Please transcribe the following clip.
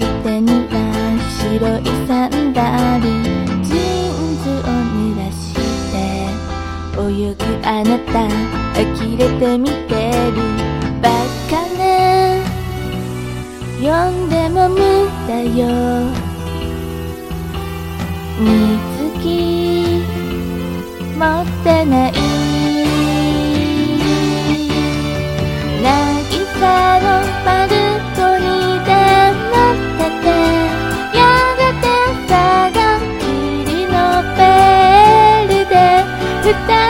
手には白いサンダル、ジーンズを濡らして泳ぐあなた、呆れて見てる。バカね、読んでも無駄よ。水着持ってない。渚のバルコニーで待ってて、やがてさが霧のベールで二人